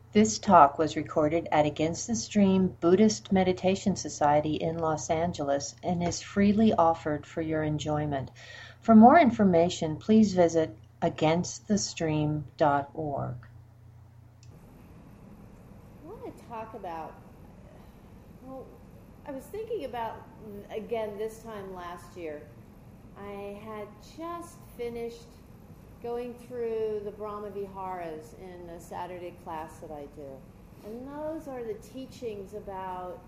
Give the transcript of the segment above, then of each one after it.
This talk was recorded at Against the Stream Buddhist Meditation Society in Los Angeles and is freely offered for your enjoyment. For more information, please visit againstthestream.org. I want to talk about, well, I was thinking about, again, this time last year, I had just finished going through the Brahma Viharas in a Saturday class that I do. And those are the teachings about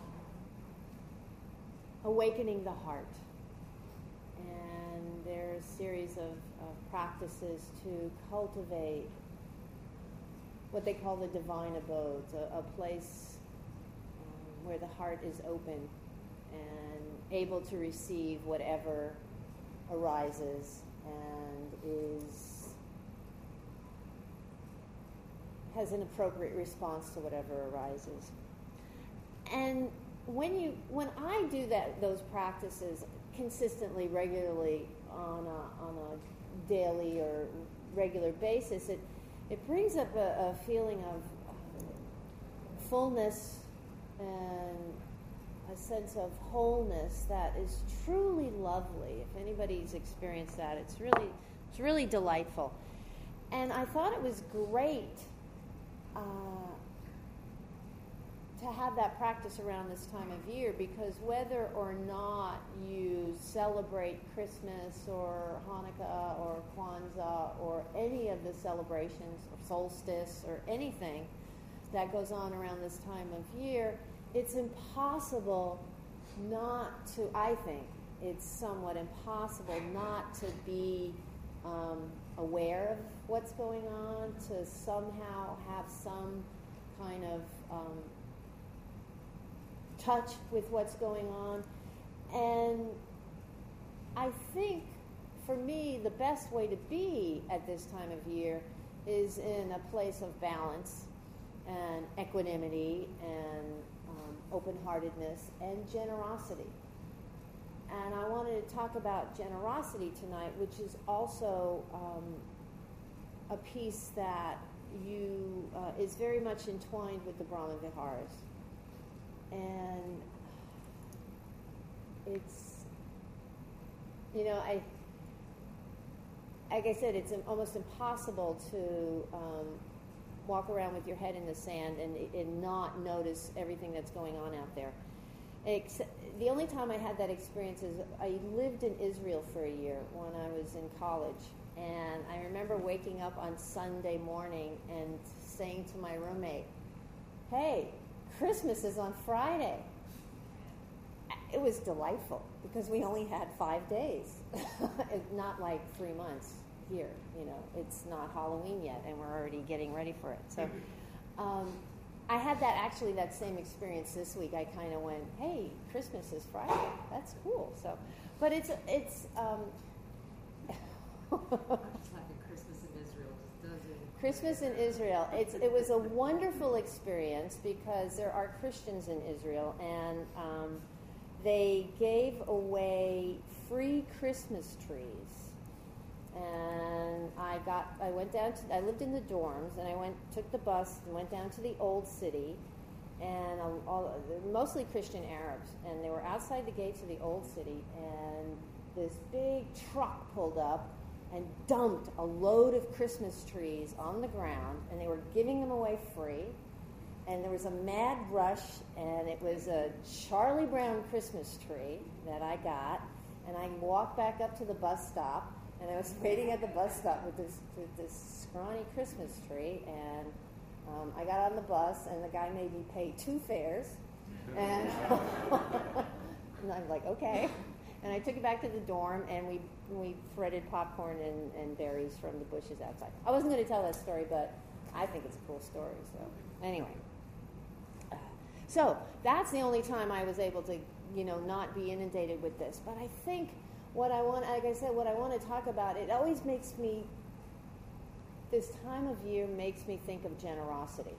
awakening the heart. And there's a series of practices to cultivate what they call the divine abodes, a place where the heart is open and able to receive whatever arises and has an appropriate response to whatever arises. And when I do those practices consistently, regularly, on a daily or regular basis, it brings up a feeling of fullness and a sense of wholeness that is truly lovely. If anybody's experienced that, it's really delightful. And I thought it was great to have that practice around this time of year, because whether or not you celebrate Christmas or Hanukkah or Kwanzaa or any of the celebrations, or solstice or anything that goes on around this time of year, it's impossible not to, I think, it's somewhat impossible not to be aware of what's going on, to somehow have some kind of touch with what's going on. And I think, for me, the best way to be at this time of year is in a place of balance and equanimity and open-heartedness and generosity. And I wanted to talk about generosity tonight, which is also a piece that is very much entwined with the Brahma Viharas. And it's, like I said, it's almost impossible to walk around with your head in the sand and not notice everything that's going on out there. The only time I had that experience is I lived in Israel for a year when I was in college. And I remember waking up on Sunday morning and saying to my roommate, "Hey, Christmas is on Friday." It was delightful because we only had 5 days. Not like 3 months here, It's not Halloween yet and we're already getting ready for it. So I had that same experience this week. I kind of went, "Hey, Christmas is Friday. That's cool." So, but it's Christmas in Israel just doesn't. Christmas in Israel. It was a wonderful experience because there are Christians in Israel, and they gave away free Christmas trees. And I lived in the dorms, and took the bus and went down to the old city, and mostly Christian Arabs, and they were outside the gates of the old city, and this big truck pulled up and dumped a load of Christmas trees on the ground, and they were giving them away free. And there was a mad rush, and it was a Charlie Brown Christmas tree that I got. And I walked back up to the bus stop, and I was waiting at the bus stop with this scrawny Christmas tree. And I got on the bus, and the guy made me pay 2 fares. And, and I'm like, okay. And I took it back to the dorm, and we threaded popcorn and berries from the bushes outside. I wasn't going to tell that story, but I think it's a cool story. So anyway. So that's the only time I was able to, not be inundated with this. But I think what I want to talk about, it always makes me, this time of year makes me think of generosity.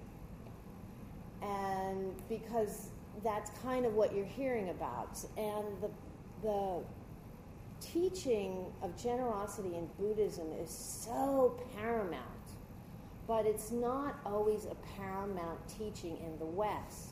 And because that's kind of what you're hearing about. And the teaching of generosity in Buddhism is so paramount but it's not always a paramount teaching in the West.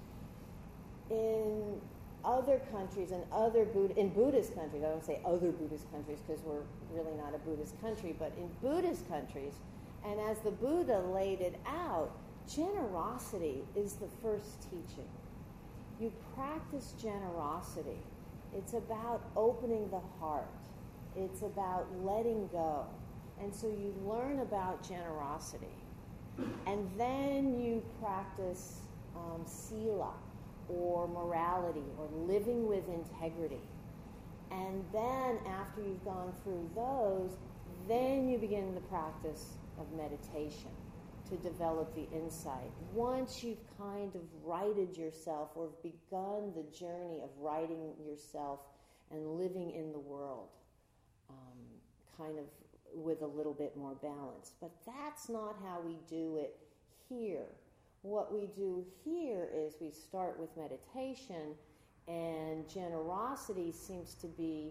In other countries, in Buddhist countries, I don't say other Buddhist countries because we're really not a Buddhist country, but in Buddhist countries, and as the Buddha laid it out, generosity is the first teaching. You practice generosity. It's about opening the heart. It's about letting go. And so you learn about generosity. And then you practice sila, or morality, or living with integrity. And then after you've gone through those, then you begin the practice of meditation to develop the insight. Once you've kind of righted yourself or begun the journey of righting yourself and living in the world, kind of with a little bit more balance. But that's not how we do it here. What we do here is we start with meditation, and generosity seems to be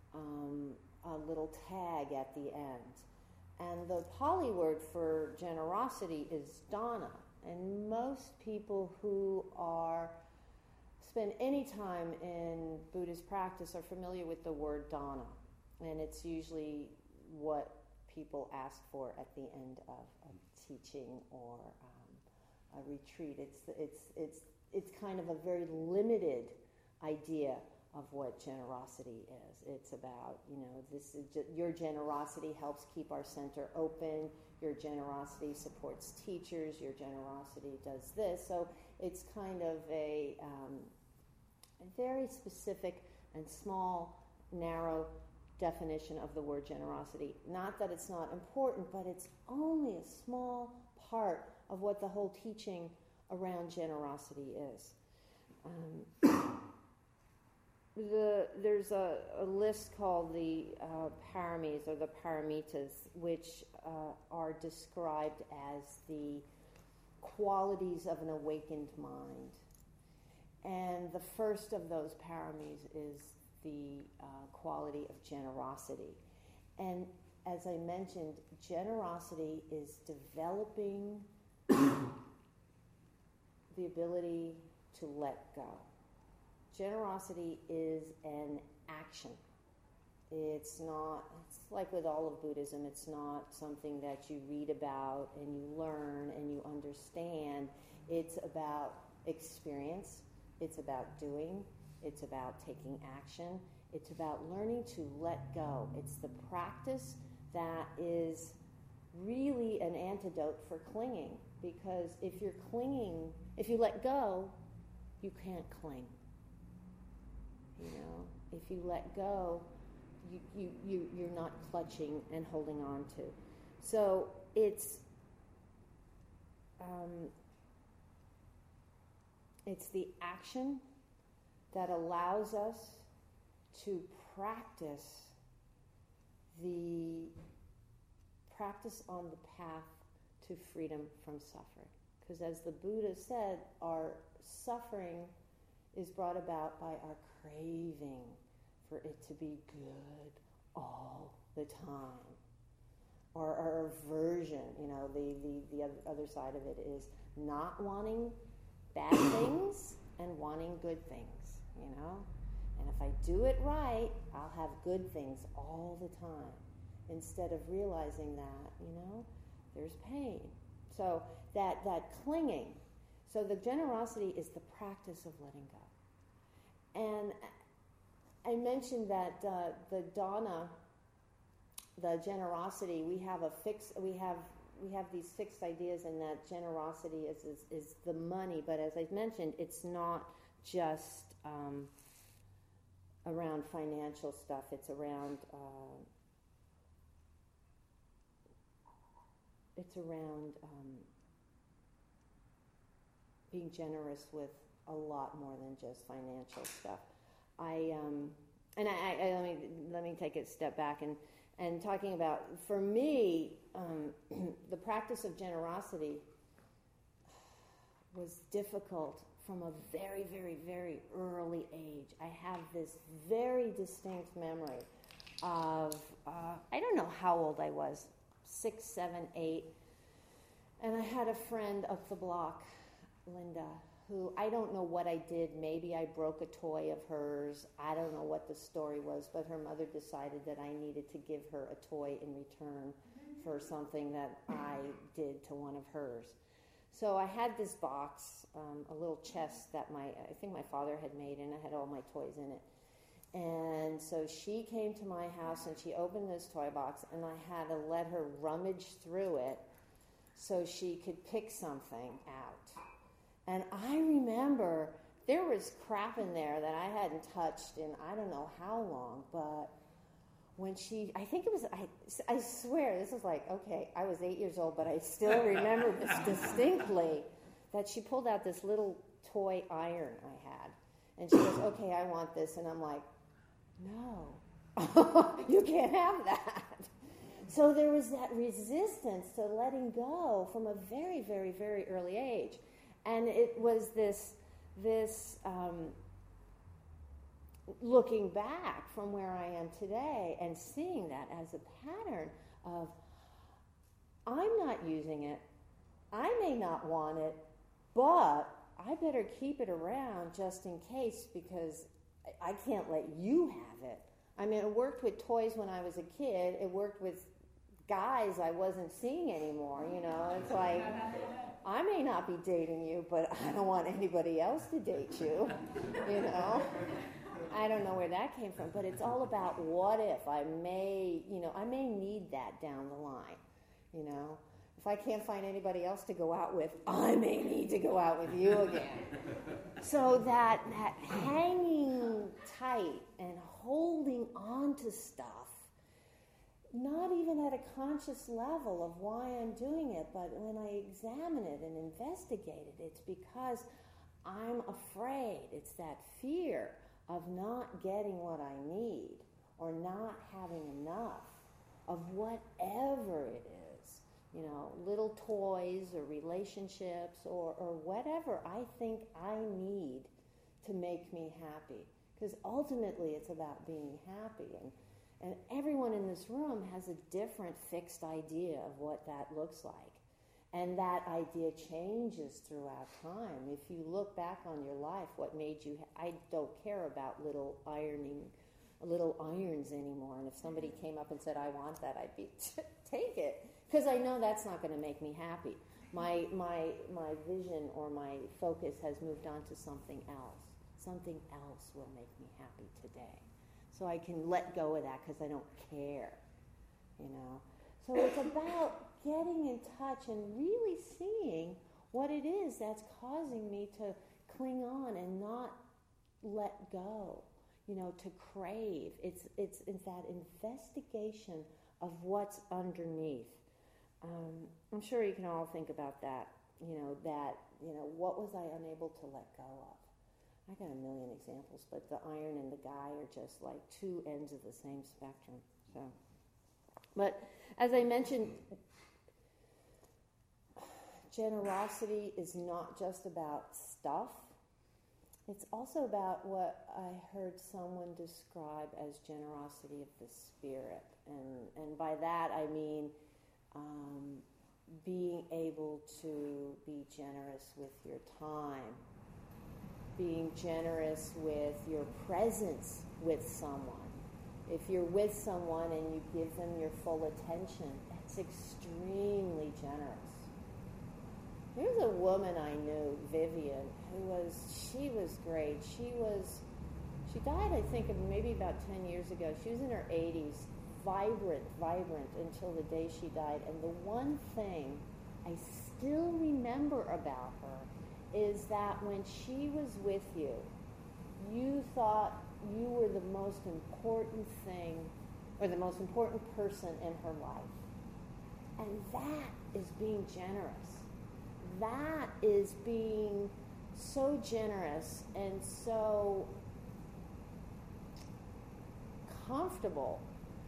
a little tag at the end. And the Pali word for generosity is dana. And most people who spend any time in Buddhist practice are familiar with the word dana. And it's usually what people ask for at the end of a teaching or a retreat. It's kind of a very limited idea of what generosity is. It's about, your generosity helps keep our center open, your generosity supports teachers, your generosity does this. So it's kind of a very specific and small, narrow definition of the word generosity. Not that it's not important, but it's only a small part of what the whole teaching around generosity is. There's a list called the paramis, or the paramitas, which are described as the qualities of an awakened mind. And the first of those paramis is the quality of generosity. And as I mentioned, generosity is developing the ability to let go. Generosity is an action. It's like with all of Buddhism, it's not something that you read about and you learn and you understand. It's about experience. It's about doing. It's about taking action. It's about learning to let go. It's the practice that is really an antidote for clinging, because if you let go, you can't cling. If you let go, you're not clutching and holding on to. So it's the action that allows us to practice on the path to freedom from suffering. Because as the Buddha said, our suffering is brought about by our craving for it to be good all the time. Or our aversion, the other side of it is not wanting bad things and wanting good things, And if I do it right, I'll have good things all the time. Instead of realizing that, there's pain. So that clinging. So the generosity is the practice of letting go. And I mentioned that the dana, the generosity, we have these fixed ideas, and that generosity is the money. But as I mentioned, it's not just around financial stuff. It's around being generous with a lot more than just financial stuff. Let me take a step back and talking about, for me, the practice of generosity was difficult from a very, very, very early age. I have this very distinct memory of, I don't know how old I was, 6, 7, 8, And I had a friend up the block, Linda, who I don't know what I did. Maybe I broke a toy of hers. I don't know what the story was, but her mother decided that I needed to give her a toy in return for something that I did to one of hers. So I had this box, a little chest that I think my father had made, and I had all my toys in it. And so she came to my house and she opened this toy box, and I had to let her rummage through it so she could pick something out. And I remember there was crap in there that I hadn't touched in I don't know how long, but when I think it was, I swear, this is like, okay, I was 8 years old, but I still remember this distinctly, that she pulled out this little toy iron I had. And she goes, okay, I want this. And I'm like, no, you can't have that. So there was that resistance to letting go from a very, very, very early age. And it was this looking back from where I am today and seeing that as a pattern of, I'm not using it, I may not want it, but I better keep it around just in case, because I can't let you have it. I mean, it worked with toys when I was a kid. It worked with guys I wasn't seeing anymore, you know. It's like, I may not be dating you, but I don't want anybody else to date you, you know. I don't know where that came from, but it's all about what if. I may need that down the line, you know. If I can't find anybody else to go out with, I may need to go out with you again. So that hanging tight and holding on to stuff, not even at a conscious level of why I'm doing it, but when I examine it and investigate it, it's because I'm afraid. It's that fear of not getting what I need or not having enough of whatever it is. You know, little toys or relationships or whatever I think I need to make me happy. Because ultimately it's about being happy. And everyone in this room has a different fixed idea of what that looks like. And that idea changes throughout time. If you look back on your life, what made you... I don't care about little irons anymore. And if somebody came up and said, I want that, I'd be, take it. Because I know that's not going to make me happy. My vision or my focus has moved on to something else. Something else will make me happy today. So I can let go of that because I don't care, you know. So it's about getting in touch and really seeing what it is that's causing me to cling on and not let go, you know, to crave. It's that investigation of what's underneath. I'm sure you can all think about that, what was I unable to let go of? I got a million examples, but the iron and the guy are just like two ends of the same spectrum. So, but as I mentioned, generosity is not just about stuff. It's also about what I heard someone describe as generosity of the spirit. And by that I mean being able to be generous with your time, being generous with your presence with someone. If you're with someone and you give them your full attention, that's extremely generous. There's a woman I knew, Vivian, she was great. She died, I think, maybe about 10 years ago. She was in her 80s, vibrant until the day she died. And the one thing I still remember about her is that when she was with you, you thought you were the most important thing or the most important person in her life. And that is being generous. That is being so generous and so comfortable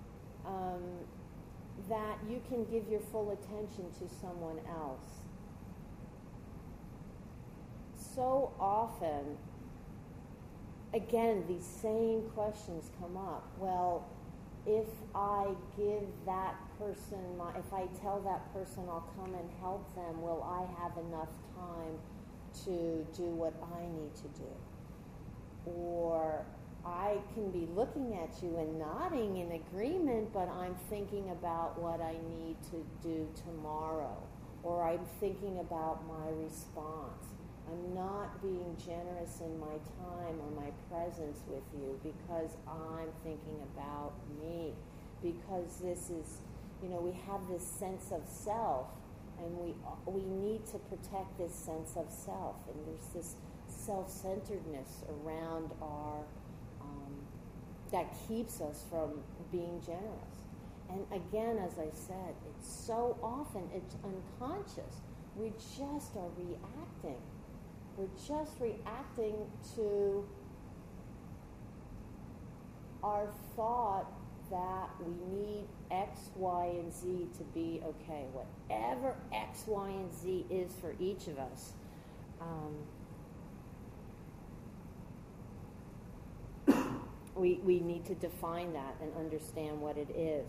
that you can give your full attention to someone else. So often, again, these same questions come up. Well, if I give that person if I tell that person I'll come and help them, will I have enough time to do what I need to do? Or I can be looking at you and nodding in agreement, but I'm thinking about what I need to do tomorrow, or I'm thinking about my response. I'm not being generous in my time or my presence with you because I'm thinking about me. Because this is, we have this sense of self, and we need to protect this sense of self. And there's this self-centeredness around our, that keeps us from being generous. And again, as I said, it's so often, it's unconscious. We just are reacting. We're just reacting to our thought that we need X, Y, and Z to be okay. Whatever X, Y, and Z is for each of us. We need to define that and understand what it is.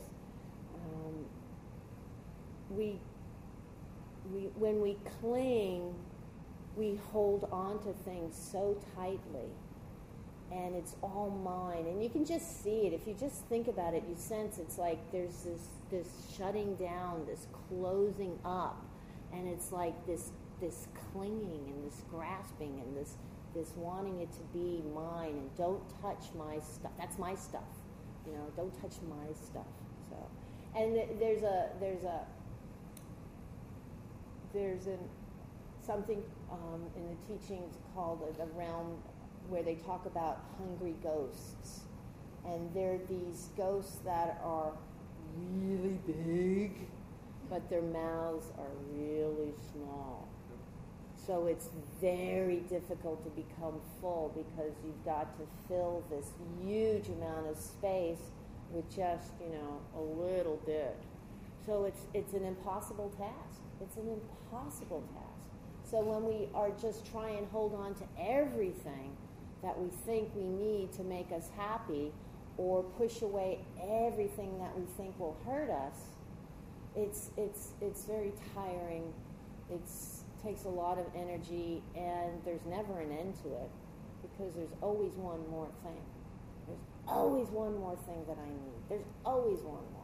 When we cling, we hold on to things so tightly, and it's all mine. And you can just see it. If you just think about it, you sense it's like there's this shutting down, this closing up, and it's like this clinging and this grasping and this wanting it to be mine, and don't touch my stuff. That's my stuff. Don't touch my stuff. So, and there's something in the teachings called the realm where they talk about hungry ghosts. And they're these ghosts that are really big, but their mouths are really small. So it's very difficult to become full because you've got to fill this huge amount of space with just, a little bit. So it's an impossible task. It's an impossible task. So when we are just trying to hold on to everything that we think we need to make us happy, or push away everything that we think will hurt us, it's very tiring. It takes a lot of energy, and there's never an end to it because there's always one more thing. There's always one more thing that I need. There's always one more.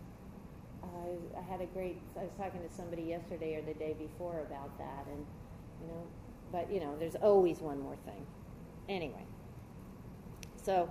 I was talking to somebody yesterday or the day before about that, and but there's always one more thing. Anyway, so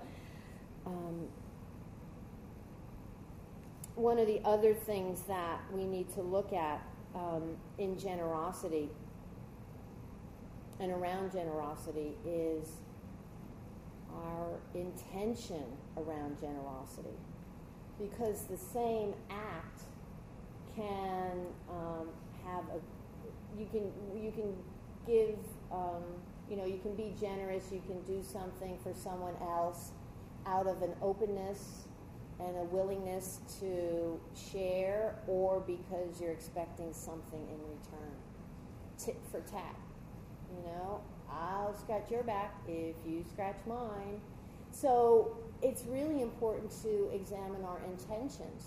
one of the other things that we need to look at in generosity and around generosity is our intention around generosity, because the same act can have you can give, you can be generous, you can do something for someone else out of an openness and a willingness to share, or because you're expecting something in return. Tit for tat. I'll scratch your back if you scratch mine. So it's really important to examine our intentions.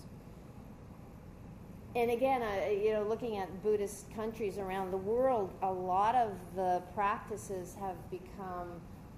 And again, looking at Buddhist countries around the world, a lot of the practices have become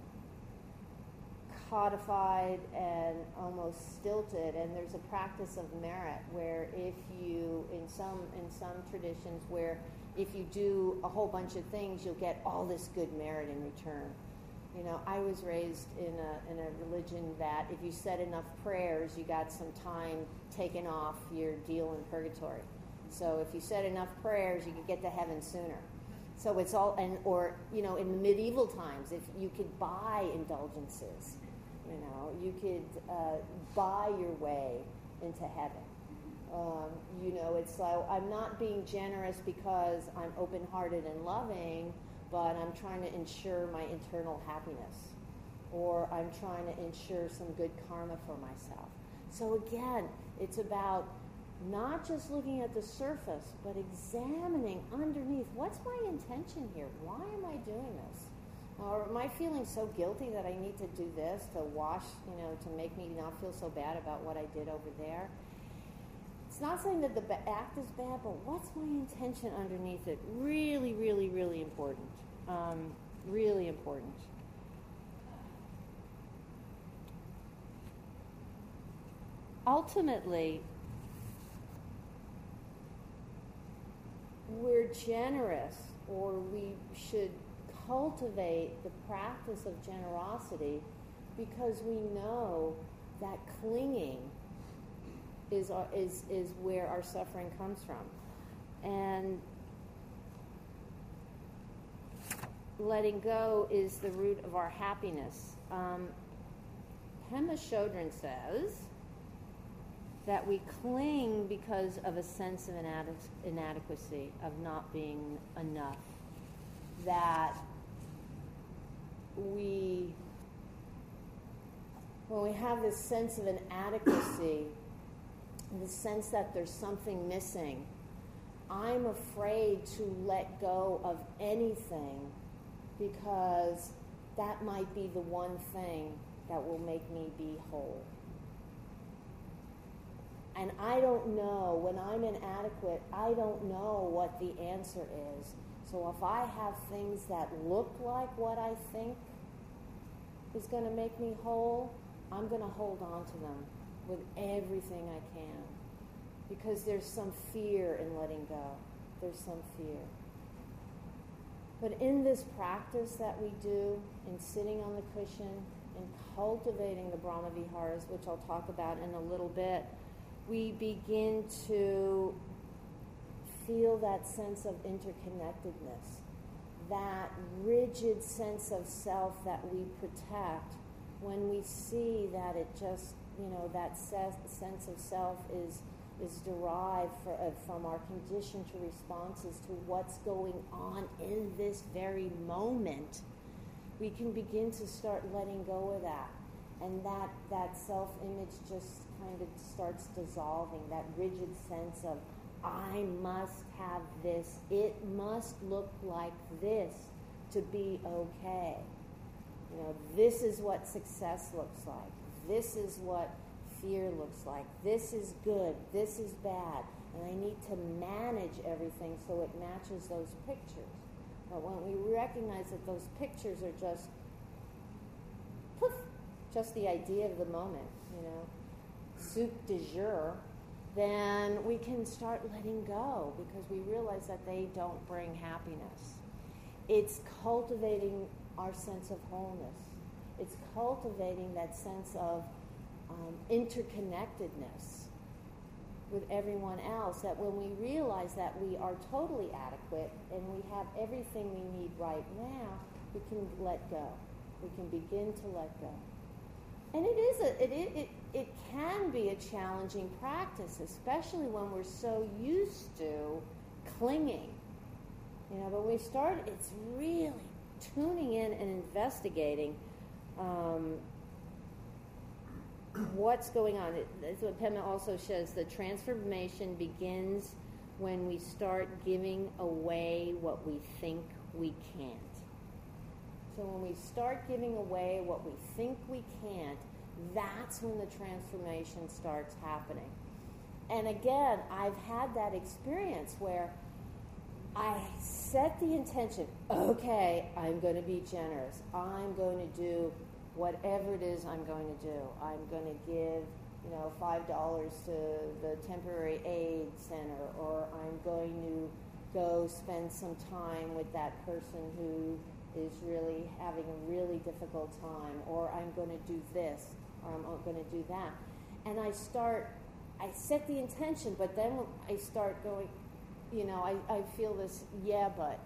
codified and almost stilted. And there's a practice of merit where if you, in some traditions, where if you do a whole bunch of things, you'll get all this good merit in return. I was raised in a religion that if you said enough prayers, you got some time taken off your deal in purgatory. So if you said enough prayers, you could get to heaven sooner. So it's all, in the medieval times, if you could buy indulgences, you could buy your way into heaven. It's like, I'm not being generous because I'm open-hearted and loving, but I'm trying to ensure my internal happiness, or I'm trying to ensure some good karma for myself. So again, it's about not just looking at the surface, but examining underneath, what's my intention here? Why am I doing this? Or am I feeling so guilty that I need to do this to wash, to make me not feel so bad about what I did over there? It's not saying that the act is bad, but what's my intention underneath it? Really, really, really important. Really important. Ultimately, we're generous, or we should cultivate the practice of generosity because we know that clinging is where our suffering comes from. And letting go is the root of our happiness. Pema Chodron says that we cling because of a sense of inadequacy, of not being enough. That when we have this sense of inadequacy, the sense that there's something missing, I'm afraid to let go of anything because that might be the one thing that will make me be whole. And I don't know, when I'm inadequate, I don't know what the answer is. So if I have things that look like what I think is going to make me whole, I'm going to hold on to them with everything I can. Because there's some fear in letting go. There's some fear. But in this practice that we do, in sitting on the cushion, in cultivating the Brahma Viharas, which I'll talk about in a little bit, we begin to feel that sense of interconnectedness, that rigid sense of self that we protect when we see that it just, that sense of self is derived from our conditioned responses to what's going on in this very moment. We can begin to start letting go of that. And that self-image just kind of starts dissolving, that rigid sense of, I must have this, it must look like this to be okay. This is what success looks like. This is what fear looks like. This is good. This is bad. And I need to manage everything so it matches those pictures. But when we recognize that those pictures are just, poof, just the idea of the moment, soup du jour, then we can start letting go because we realize that they don't bring happiness. It's cultivating our sense of wholeness. It's cultivating that sense of interconnectedness with everyone else, that when we realize that we are totally adequate and we have everything we need right now, we can let go. We can begin to let go. And it can be a challenging practice, especially when we're so used to clinging. But when we start, it's really tuning in and investigating what's going on. That's what Pema also says. The transformation begins when we start giving away what we think we can't. So when we start giving away what we think we can't, that's when the transformation starts happening. And again, I've had that experience where I set the intention, okay, I'm going to be generous. I'm going to do whatever it is I'm going to do. I'm going to give, $5 to the temporary aid center, or I'm going to go spend some time with that person who is really having a really difficult time, or I'm going to do this, or I'm going to do that. And I set the intention, but then I start going, I feel this, yeah, but,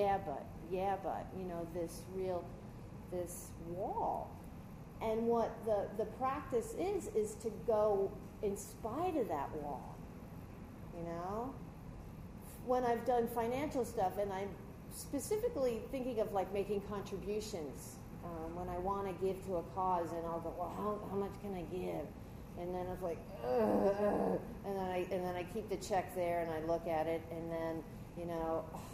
this wall. And what the practice is to go in spite of that wall, When I've done financial stuff, and I'm specifically thinking of like making contributions, when I want to give to a cause, and I'll go, well, how much can I give? And then it's like, and then I keep the check there, and I look at it, and then,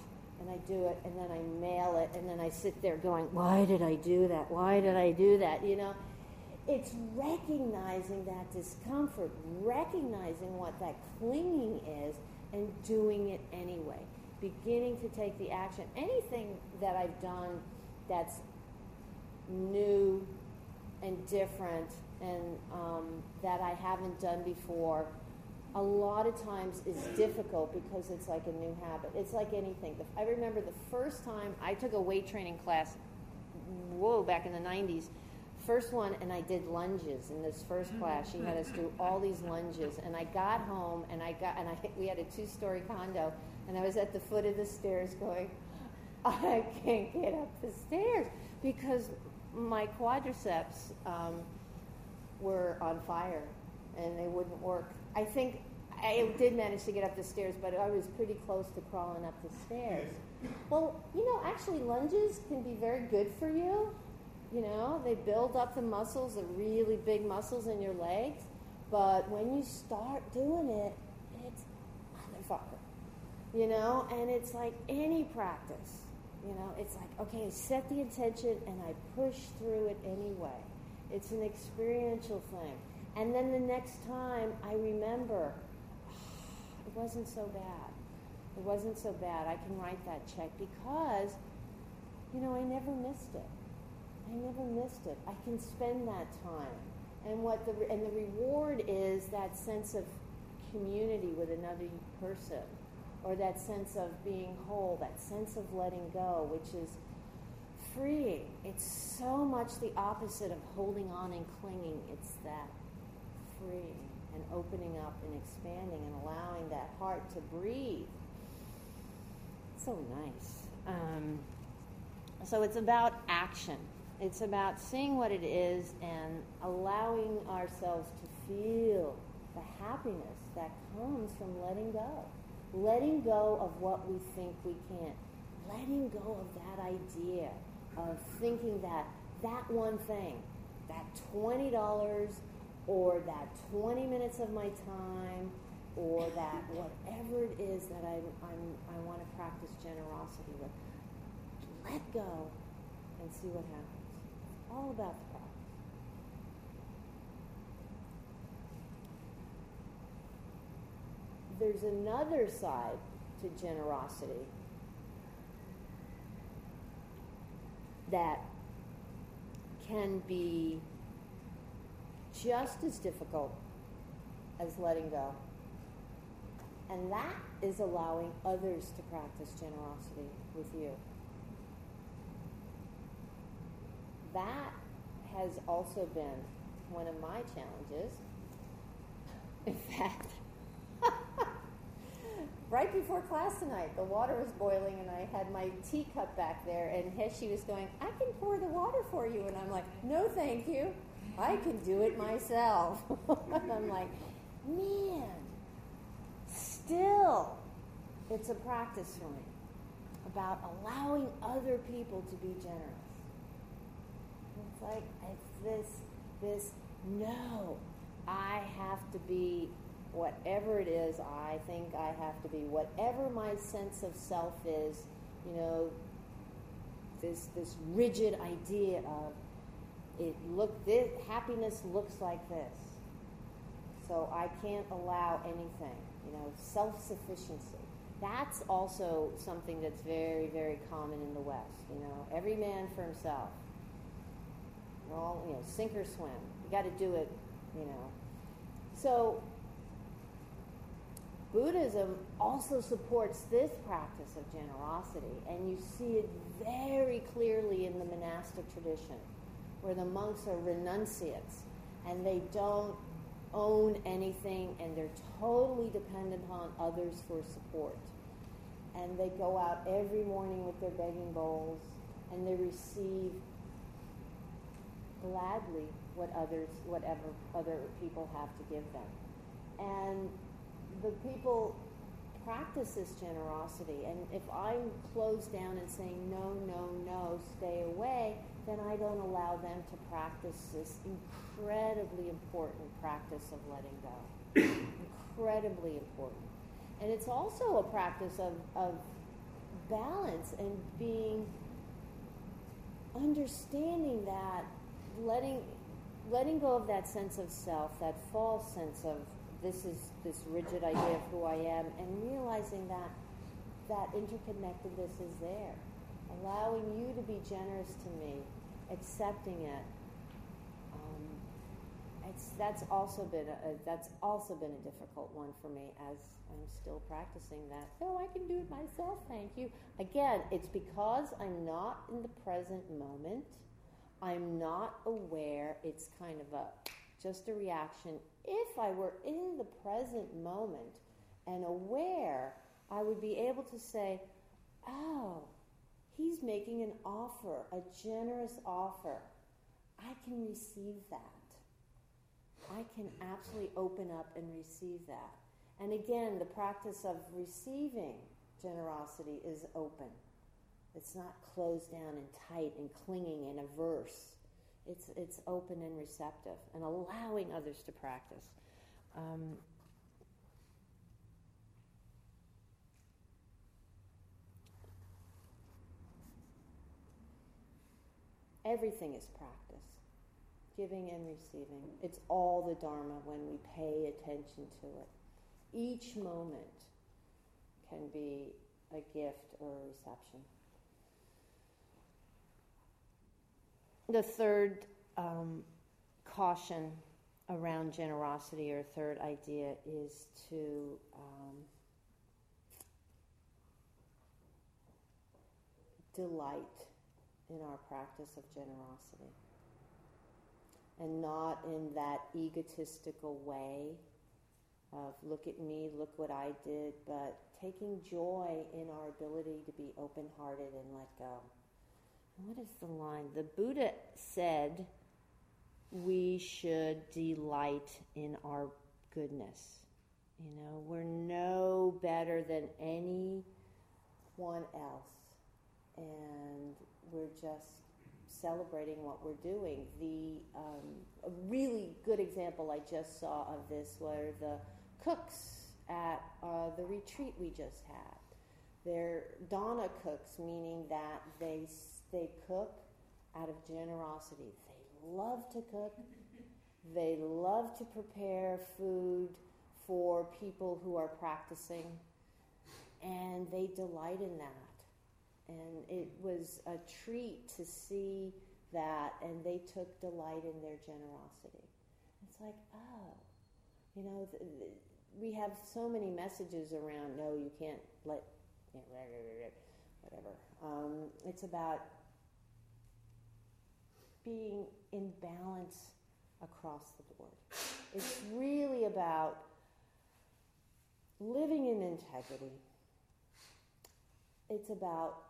and I do it, and then I mail it, and then I sit there going, why did I do that? Why did I do that? You know, it's recognizing that discomfort, recognizing what that clinging is, and doing it anyway. Beginning to take the action. Anything that I've done that's new and different and that I haven't done before, a lot of times is difficult because it's like a new habit. It's like anything. I remember the first time I took a weight training class, back in the 90s, first one, and I did lunges in this first class. She had us do all these lunges, and I got home, and we had a 2-story condo, and I was at the foot of the stairs going, I can't get up the stairs because my quadriceps were on fire, and they wouldn't work. I think I did manage to get up the stairs, but I was pretty close to crawling up the stairs. Well, you know, actually lunges can be very good for you. You know, they build up the muscles, the really big muscles in your legs. But when you start doing it, it's motherfucker. You know, and it's like any practice. You know, it's like, okay, I set the intention and I push through it anyway. It's an experiential thing. And then the next time I remember, it wasn't so bad. It wasn't so bad. I can write that check because, you know, I never missed it. I never missed it. I can spend that time. And the reward is that sense of community with another person, or that sense of being whole, that sense of letting go, which is freeing. It's so much the opposite of holding on and clinging. It's that freeing and opening up and expanding and allowing that heart to breathe. So nice. So it's about action. It's about seeing what it is and allowing ourselves to feel the happiness that comes from letting go. Letting go of what we think we can't. Letting go of that idea of thinking that one thing, that $20 or that 20 minutes of my time or that whatever it is that I want to practice generosity with, let go and see what happens. It's all about the practice. There's another side to generosity that can be just as difficult as letting go. And that is allowing others to practice generosity with you. That has also been one of my challenges. In fact, right before class tonight, the water was boiling, and I had my teacup back there, and Heshi was going, I can pour the water for you. And I'm like, no, thank you. I can do it myself. And I'm like, man, still, it's a practice for me about allowing other people to be generous. It's like, it's this, no, I have to be whatever it is I think I have to be, whatever my sense of self is, you know, this rigid idea of happiness looks like this. So I can't allow anything, you know, self-sufficiency. That's also something that's very, very common in the West, you know, every man for himself. Well, you know, sink or swim. You got to do it, you know. So Buddhism also supports this practice of generosity, and you see it very clearly in the monastic tradition, where the monks are renunciates, and they don't own anything, and they're totally dependent on others for support. And they go out every morning with their begging and they receive gladly whatever other people have to give them. And the people practice this generosity, and if I'm closed down and saying no, no, no, stay away, then I don't allow them to practice this incredibly important practice of letting go. Incredibly important. And it's also a practice of balance and understanding that, letting go of that sense of self, that false sense of this rigid idea of who I am, and realizing that interconnectedness is there, allowing you to be generous to me, accepting it. That's also been a difficult one for me, as I'm still practicing that. Oh, I can do it myself, thank you. Again, it's because I'm not in the present moment. I'm not aware. It's kind of just a reaction. If I were in the present moment and aware, I would be able to say, oh, he's making an offer, a generous offer. I can receive that. I can absolutely open up and receive that. And again, the practice of receiving generosity is open. It's not closed down and tight and clinging and averse. It's open and receptive and allowing others to practice. Everything is practice. Giving and receiving. It's all the Dharma when we pay attention to it. Each moment can be a gift or a reception. The third caution around generosity, or third idea, is to delight in our practice of generosity. And not in that egotistical way of look at me, look what I did, but taking joy in our ability to be open-hearted and let go. And what is the line? The Buddha said we should delight in our goodness. You know, we're no better than anyone else. And we're just celebrating what we're doing. A really good example I just saw of this were the cooks at the retreat we just had. They're dana cooks, meaning that they cook out of generosity. They love to cook. They love to prepare food for people who are practicing, and they delight in that. And it was a treat to see that, and they took delight in their generosity. It's like, oh, you know, we have so many messages around, no, you can't let, whatever. It's about being in balance across the board. It's really about living in integrity. It's about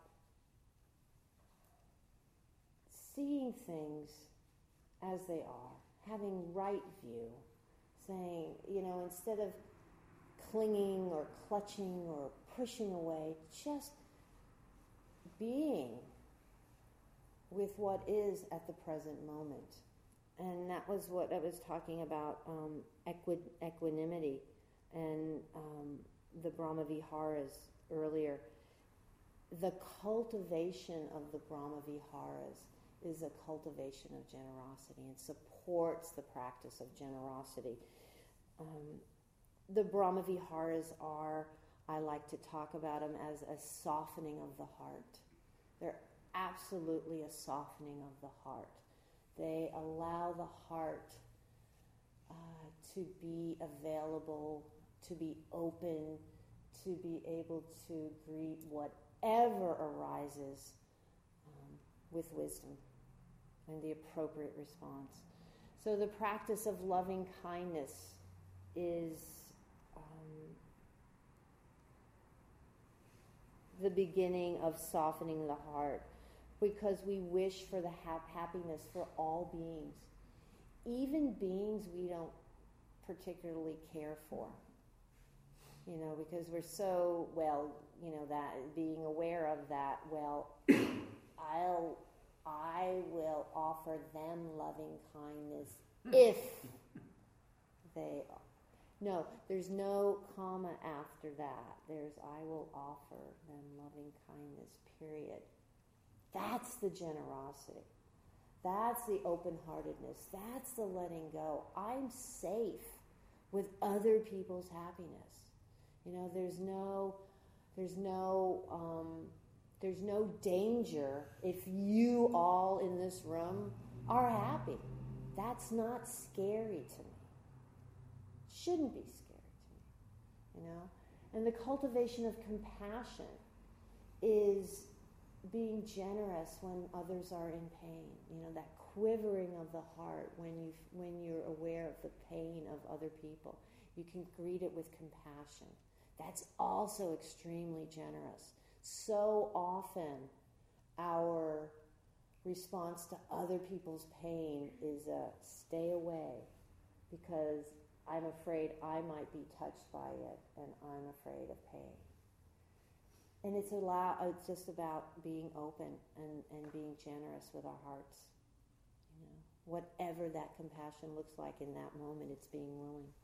seeing things as they are, having right view, saying, you know, instead of clinging or clutching or pushing away, just being with what is at the present moment. And that was what I was talking about, equanimity and the Brahmaviharas earlier. The cultivation of the Brahmaviharas is a cultivation of generosity and supports the practice of generosity. The Brahmaviharas are, I like to talk about them as a softening of the heart. They're absolutely a softening of the heart. They allow the heart to be available, to be open, to be able to greet whatever arises with wisdom and the appropriate response. So the practice of loving kindness is the beginning of softening the heart, because we wish for the happiness for all beings, even beings we don't particularly care for. You know, because we're so, that being aware of that, I will offer them loving kindness if they are. No, there's no comma after that. There's I will offer them loving kindness, period. That's the generosity. That's the open-heartedness. That's the letting go. I'm safe with other people's happiness. You know, there's no danger if you all in this room are happy. That's not scary to me. Shouldn't be scary to me, you know? And the cultivation of compassion is being generous when others are in pain. You know, that quivering of the heart when you're aware of the pain of other people. You can greet it with compassion. That's also extremely generous. So often our response to other people's pain is a stay away because I'm afraid I might be touched by it and I'm afraid of pain. And it's just about being open and being generous with our hearts. You know, whatever that compassion looks like in that moment, it's being willing.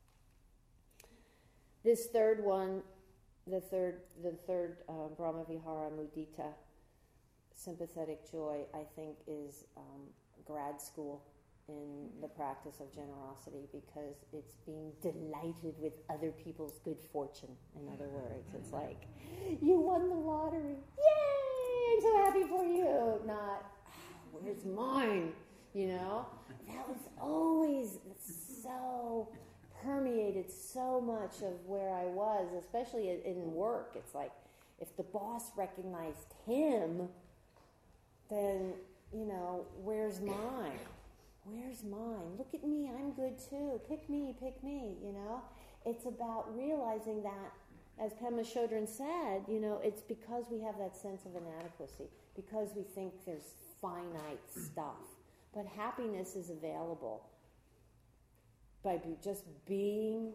This third one, the third Brahmavihara Mudita, sympathetic joy, I think is grad school in the practice of generosity because it's being delighted with other people's good fortune. In other words, it's like, you won the lottery. Yay! I'm so happy for you. Not, where's mine? You know? That was always so permeated so much of where I was, especially in work. It's like, if the boss recognized him, then, you know, where's mine? Where's mine? Look at me, I'm good too. Pick me, you know? It's about realizing that, as Pema Chodron said, you know, it's because we have that sense of inadequacy, because we think there's finite stuff. But happiness is available by just being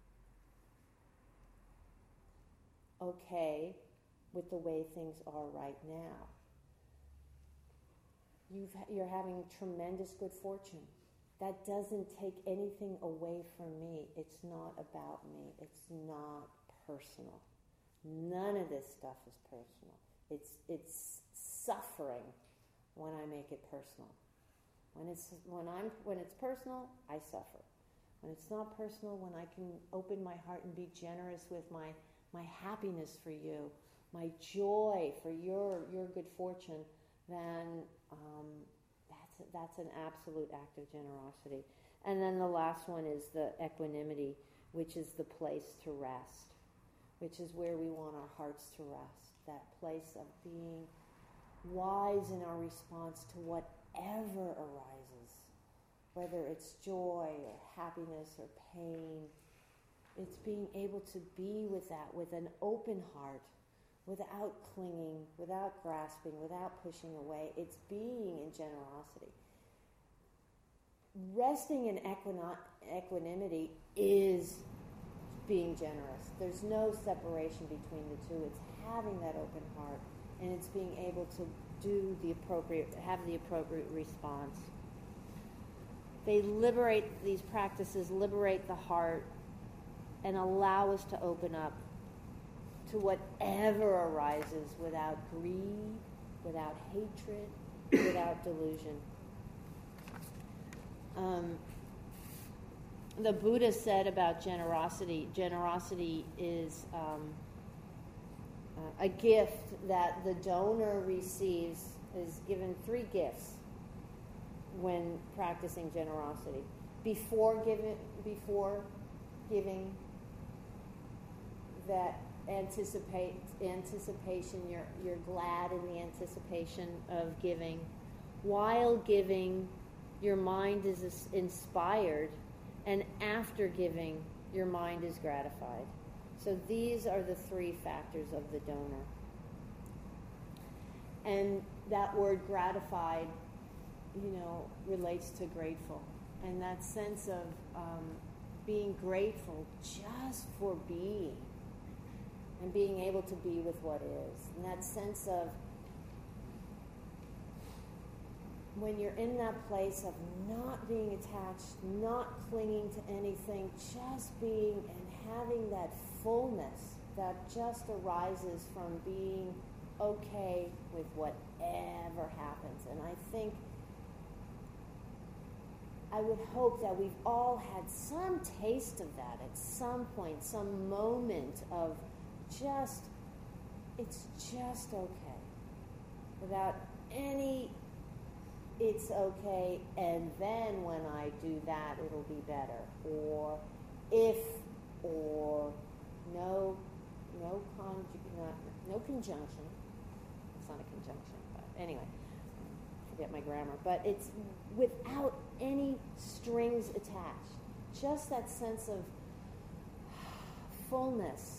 okay with the way things are right now. You're having tremendous good fortune. That doesn't take anything away from me. It's not about me. It's not personal. None of this stuff is personal. It's suffering when I make it personal. When it's personal, I suffer. When it's not personal, when I can open my heart and be generous with my happiness for you, my joy for your good fortune, then that's an absolute act of generosity. And then the last one is the equanimity, which is the place to rest, which is where we want our hearts to rest, that place of being wise in our response to whatever arises, whether it's joy or happiness or pain. It's being able to be with that with an open heart, without clinging, without grasping, without pushing away. It's being in generosity. Resting in equanimity is being generous. There's no separation between the two. It's having that open heart, and it's being able to have the appropriate response. These practices liberate the heart and allow us to open up to whatever arises without greed, without hatred, without delusion. The Buddha said about generosity is a gift that the donor receives, is given 3 gifts when practicing generosity. Before giving, that anticipation, you're glad in the anticipation of giving. While giving, your mind is inspired, and after giving, your mind is gratified. So these are the 3 factors of the donor. And that word gratified, relates to grateful. And that sense of being grateful just for being, and being able to be with what is. And that sense of when you're in that place of not being attached, not clinging to anything, just being and having that fullness that just arises from being okay with whatever happens. And I would hope that we've all had some taste of that at some point, some moment of it's just okay. Without any, it's okay, and then when I do that, it'll be better. Or if, or no conjunction. It's not a conjunction, but anyway, forget my grammar. But it's without any strings attached. Just that sense of fullness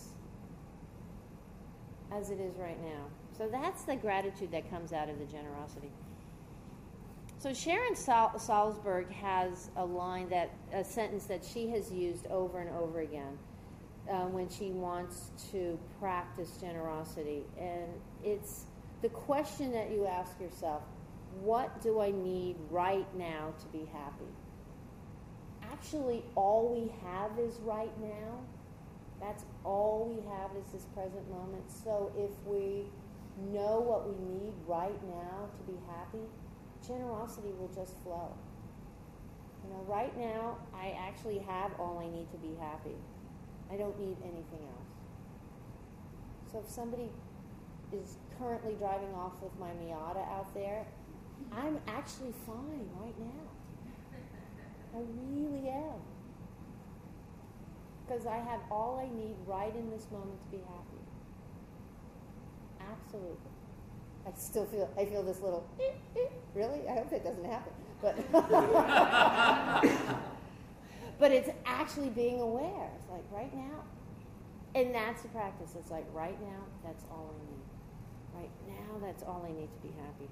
as it is right now. So that's the gratitude that comes out of the generosity. So Sharon Salzberg has a sentence that she has used over and over again when she wants to practice generosity. And it's the question that you ask yourself, what do I need right now to be happy? Actually, all we have is right now. That's all we have is this present moment. So if we know what we need right now to be happy, generosity will just flow. Right now, I actually have all I need to be happy. I don't need anything else. So if somebody is currently driving off with my Miata out there, I'm actually fine right now. I really am. Because I have all I need right in this moment to be happy. Absolutely. I feel this little, really? I hope that doesn't happen. But it's actually being aware. It's like right now. And that's the practice. It's like right now, that's all I need. Right now, that's all I need to be happy.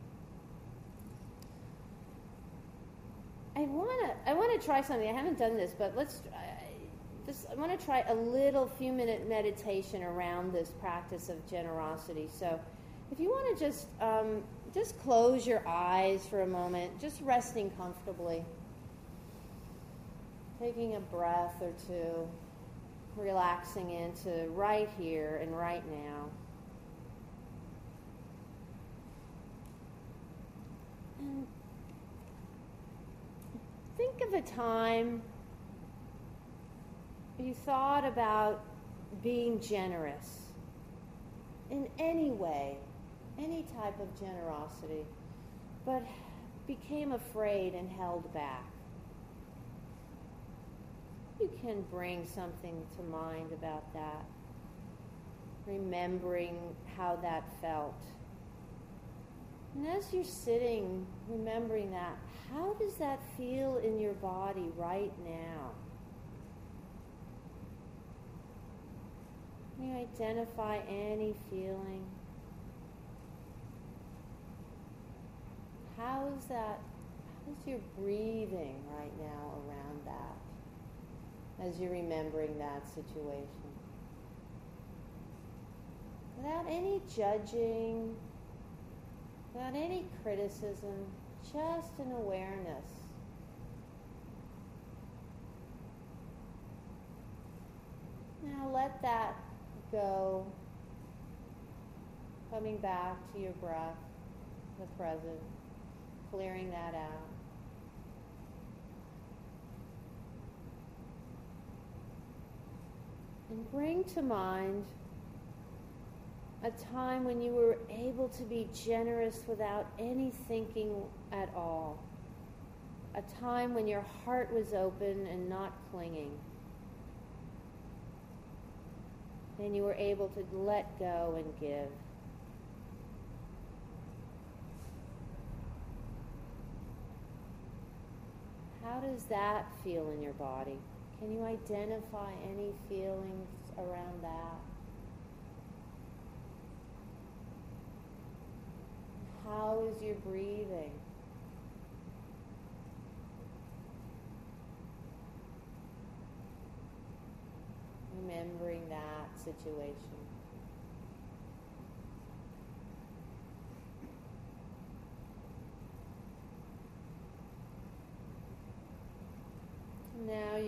I want to try something. I haven't done this, but I want to try a little few-minute meditation around this practice of generosity. So if you want to just close your eyes for a moment, just resting comfortably, taking a breath or two, relaxing into right here and right now. And think of a time you thought about being generous in any way, any type of generosity, but became afraid and held back. You can bring something to mind about that, remembering how that felt. And as you're sitting, remembering that, how does that feel in your body right now? Can you identify any feeling? How's your breathing right now around that as you're remembering that situation? Without any judging, without any criticism, just an awareness. Now let that go, coming back to your breath, the present, clearing that out. And bring to mind a time when you were able to be generous without any thinking at all. A time when your heart was open and not clinging. And you were able to let go and give. How does that feel in your body? Can you identify any feelings around that? How is your breathing? Remembering that situation.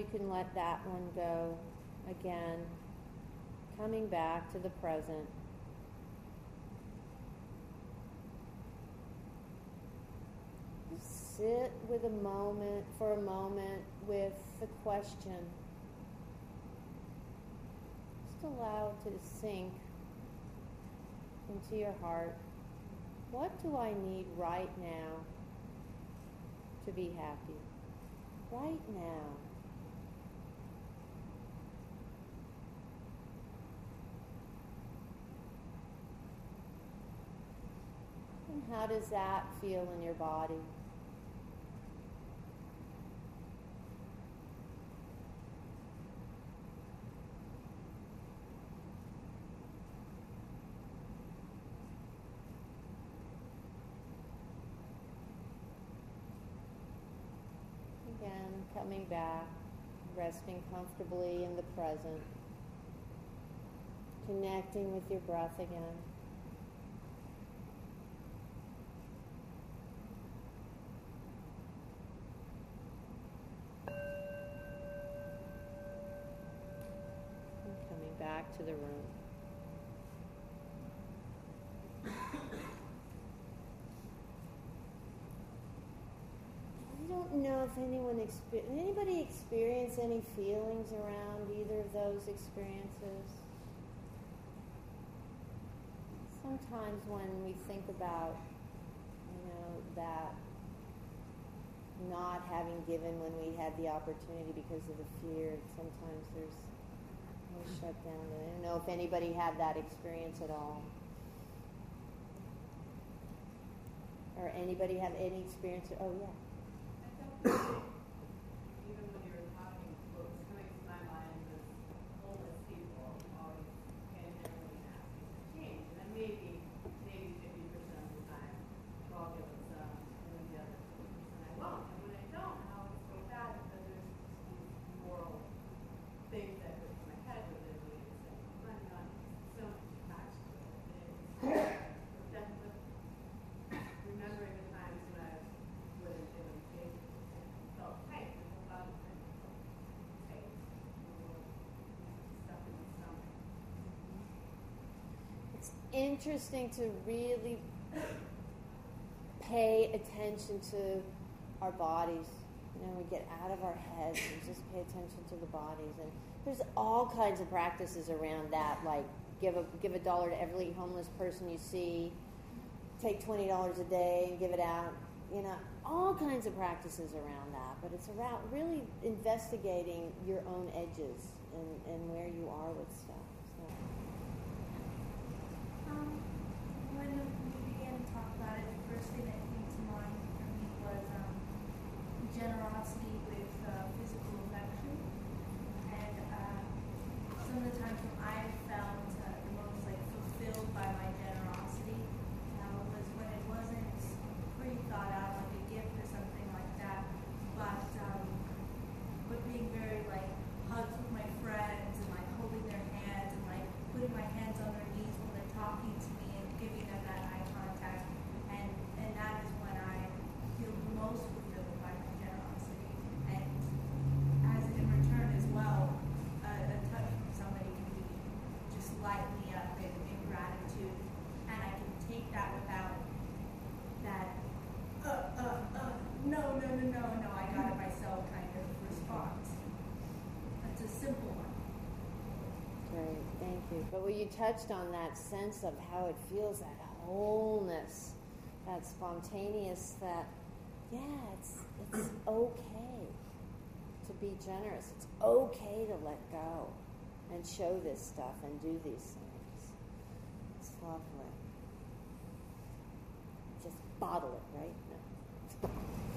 can let that one go. Again, coming back to the present. Sit with for a moment with the question. Just allow it to sink into your heart. What do I need right now to be happy? Right now. And how does that feel in your body? Again, coming back, resting comfortably in the present, connecting with your breath again. And coming back to the room. I don't know if anybody experience any feelings around either of those experiences. Sometimes when we think about, that not having given when we had the opportunity because of the fear, sometimes there's a shutdown. I don't know if anybody had that experience at all. Or anybody have any experience? Oh, yeah. Even when you were talking, what was coming to my mind was homeless people always genuinely asking for change. And then maybe 50% of the time, I'll give it some, and then the other 50% I won't. And when I don't, I always feel bad because there's these moral things that go through my head with it. And it's like, I'm not so much attached to it. Remembering the times when I wouldn't give them change. It's interesting to really pay attention to our bodies. We get out of our heads and just pay attention to the bodies. And there's all kinds of practices around that, like give $1 to every homeless person you see, take $20 a day and give it out. All kinds of practices around that, but it's around really investigating your own edges and where you are with stuff. So. When we began to talk about it, the first thing that came to mind for me was generosity with physical affection. And some of the times when I felt the most fulfilled by my generosity was when it wasn't pre-thought out, like a gift or something like that, but being very hugs with my friends and holding their hands and putting my hands on their knees when they're talking to me and giving them that eye contact, and that is when I feel the most fulfilled by my generosity. And as in return as well, a touch from somebody can be just light me up in gratitude, and I can take that without that no, I got it myself kind of response. It's a simple one. Great, thank you. But when you touched on that sense of how it feels, that wholeness, that spontaneous, it's okay to be generous. It's okay to let go and show this stuff and do these things. It's lovely. Just bottle it, right? No.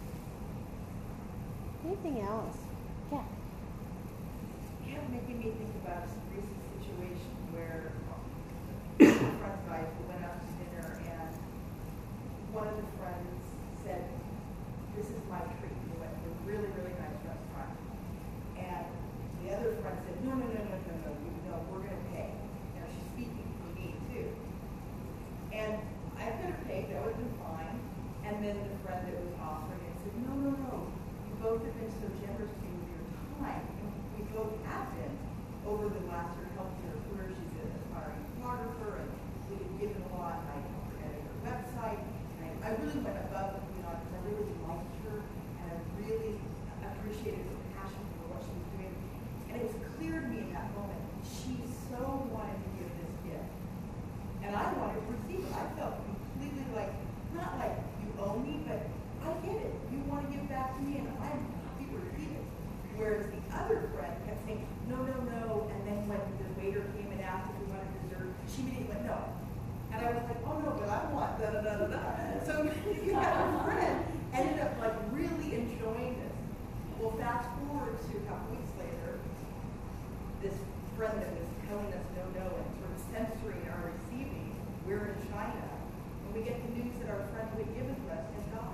Anything else? Yeah. Yeah, making me think about some recent situation where friends and I went out to dinner, and one of the friends said, "This is my treat." We went to a really, really nice restaurant, and the other friend said, "No, we're going to pay." She's speaking for me too, and I could have paid. That would have been fine. And then the friend that was offering it said, "No, you both have been so generous to me with your time, and both have been over the last year helping her career. She's an aspiring photographer, and we had given a lot. I helped her edit her website. And I really went above and beyond because I really liked her, and I really appreciated her passion for what she was doing. And it was clear to me in that moment, she so wanted to give this gift. And I wanted to receive it. I felt completely like, not like you owe me, but I get it. You want to give back to me, and I'm happy to receive it. Whereas the other friend kept saying, no, no, no. And then when the waiter came and asked if we wanted dessert, she immediately went, no. And I was like, oh no, but I want da da da da da. So you had a friend ended up like really enjoying this. Well, fast forward to a couple weeks later, this friend that was telling us no, no, and sort of censoring our receiving, we're in China, and we get the news that our friend who had given to us had died.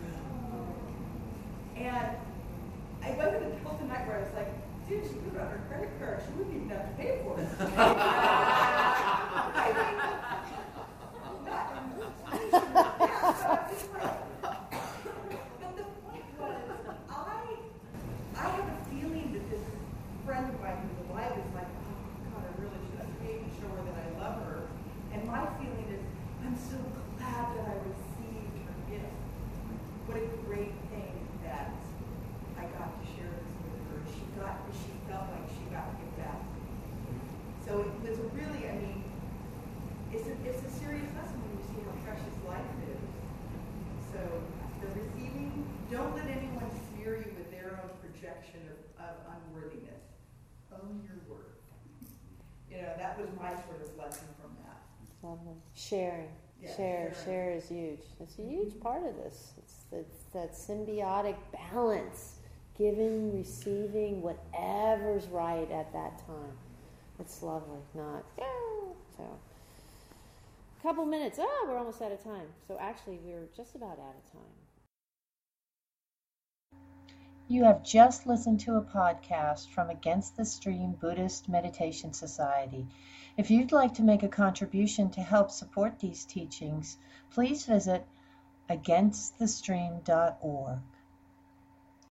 And I wasn't until tonight where I was like, dude, she put it on her credit card. She wouldn't even have to pay for it. But the point was, I have a feeling that this friend of mine who's alive is like, oh God, I really should have paid to show her that I love her. And my feeling is, I'm so glad that I received her gift. What a great thing that I got to share this with her. She felt like she got to give back. So it was a really, I mean, it's a serious lesson when you see how precious life is. So the receiving, don't let anyone smear you with their own projection of unworthiness. Own your worth. You know, that was my sort of lesson from that. Lovely. Sharing. Yeah, Share is huge. It's a huge part of this. It's that symbiotic balance, giving, receiving, whatever's right at that time. It's lovely, not so. A couple minutes. We're almost out of time. So actually, we're just about out of time. You have just listened to a podcast from Against the Stream Buddhist Meditation Society. If you'd like to make a contribution to help support these teachings, please visit againstthestream.org.